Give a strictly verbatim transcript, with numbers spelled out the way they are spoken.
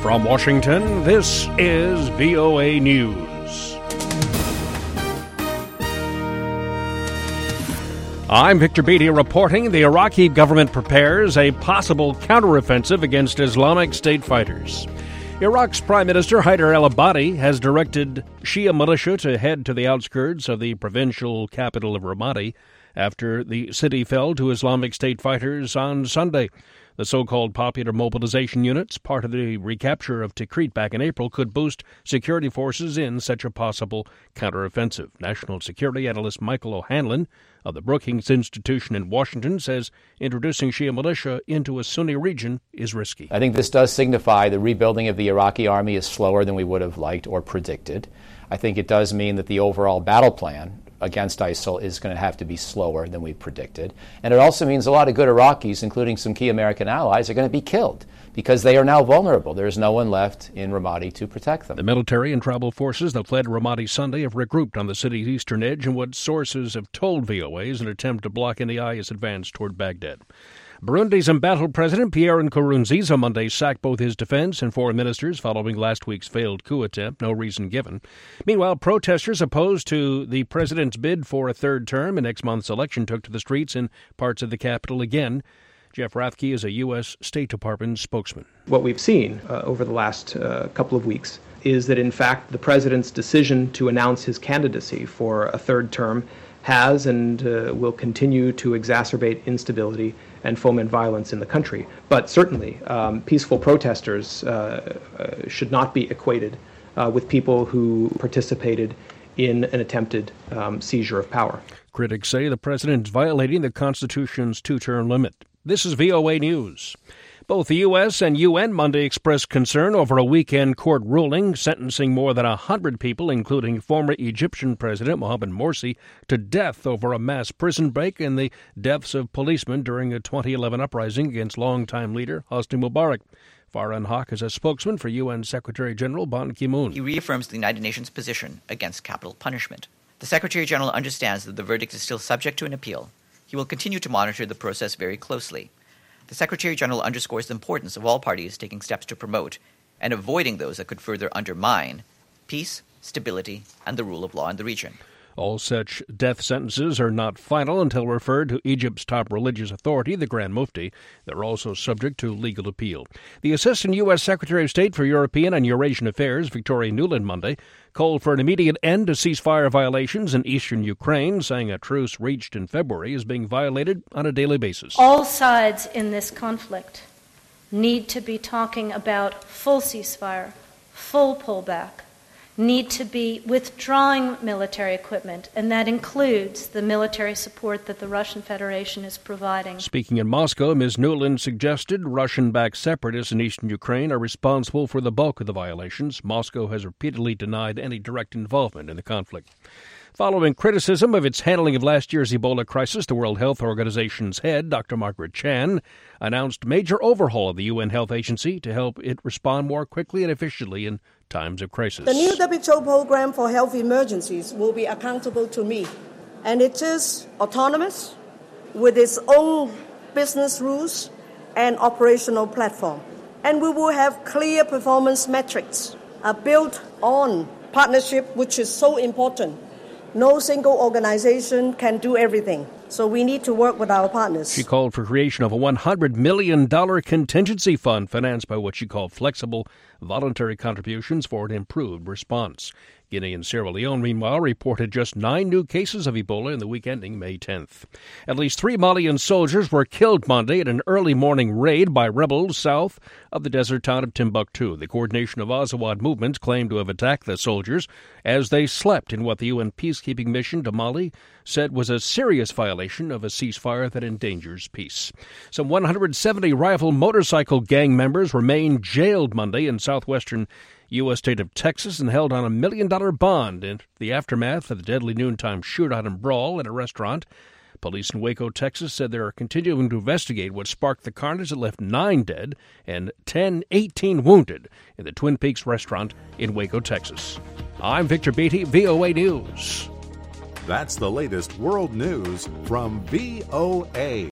From Washington, this is V O A News. I'm Victor Beatty reporting the Iraqi government prepares a possible counteroffensive against Islamic State fighters. Iraq's Prime Minister Haider al-Abadi has directed Shia militia to head to the outskirts of the provincial capital of Ramadi after the city fell to Islamic State fighters on Sunday. The so-called popular mobilization units, part of the recapture of Tikrit back in April, could boost security forces in such a possible counteroffensive. National security analyst Michael O'Hanlon of the Brookings Institution in Washington says introducing Shia militia into a Sunni region is risky. I think this does signify the rebuilding of the Iraqi army is slower than we would have liked or predicted. I think it does mean that the overall battle plan against ISIL is going to have to be slower than we predicted. And it also means a lot of good Iraqis, including some key American allies, are going to be killed because they are now vulnerable. There's no one left in Ramadi to protect them. The military and tribal forces that fled Ramadi Sunday have regrouped on the city's eastern edge in what sources have told V O A is an attempt to block any I S advance toward Baghdad. Burundi's embattled president Pierre Nkurunziza Monday sacked both his defense and foreign ministers following last week's failed coup attempt, no reason given. Meanwhile, protesters opposed to the president's bid for a third term in next month's election took to the streets in parts of the capital again. Jeff Rathke is a U S. State Department spokesman. What we've seen uh, over the last uh, couple of weeks is that, in fact, the president's decision to announce his candidacy for a third term has and uh, will continue to exacerbate instability and foment violence in the country. But certainly, um, peaceful protesters uh, uh, should not be equated uh, with people who participated in an attempted um, seizure of power. Critics say the president is violating the Constitution's two-term limit. This is V O A News. Both the U S and U N Monday expressed concern over a weekend court ruling sentencing more than one hundred people, including former Egyptian President Mohamed Morsi, to death over a mass prison break and the deaths of policemen during a twenty eleven uprising against longtime leader Hosni Mubarak. Farhan Haq is a spokesman for U N Secretary-General Ban Ki-moon. He reaffirms the United Nations position against capital punishment. The Secretary-General understands that the verdict is still subject to an appeal. He will continue to monitor the process very closely. The Secretary-General underscores the importance of all parties taking steps to promote and avoiding those that could further undermine peace, stability, and the rule of law in the region. All such death sentences are not final until referred to Egypt's top religious authority, the Grand Mufti. They're also subject to legal appeal. The Assistant U S. Secretary of State for European and Eurasian Affairs, Victoria Nuland, Monday, called for an immediate end to ceasefire violations in eastern Ukraine, saying a truce reached in February is being violated on a daily basis. All sides in this conflict need to be talking about full ceasefire, full pullback, need to be withdrawing military equipment, and that includes the military support that the Russian Federation is providing. Speaking in Moscow, Miz Nuland suggested Russian-backed separatists in eastern Ukraine are responsible for the bulk of the violations. Moscow has repeatedly denied any direct involvement in the conflict. Following criticism of its handling of last year's Ebola crisis, the World Health Organization's head, Doctor Margaret Chan, announced major overhaul of the U N Health Agency to help it respond more quickly and efficiently in times of crisis. The new W H O Program for Health Emergencies will be accountable to me, and it is autonomous with its own business rules and operational platform. And we will have clear performance metrics uh, built on partnership, which is so important. No single organization can do everything, so we need to work with our partners. She called for creation of a one hundred million dollars contingency fund financed by what she called flexible voluntary contributions for an improved response. Guinea and Sierra Leone, meanwhile, reported just nine new cases of Ebola in the week ending May tenth. At least three Malian soldiers were killed Monday in an early morning raid by rebels south of the desert town of Timbuktu. The Coordination of Azawad Movements claimed to have attacked the soldiers as they slept in what the U N peacekeeping mission to Mali said was a serious violation of a ceasefire that endangers peace. Some one hundred seventy rival motorcycle gang members remain jailed Monday in southwestern U S state of Texas and held on a million-dollar bond in the aftermath of the deadly noontime shootout and brawl at a restaurant. Police in Waco, Texas, said they are continuing to investigate what sparked the carnage that left nine dead and ten, eighteen wounded in the Twin Peaks restaurant in Waco, Texas. I'm Victor Beatty, V O A News. That's the latest world news from V O A.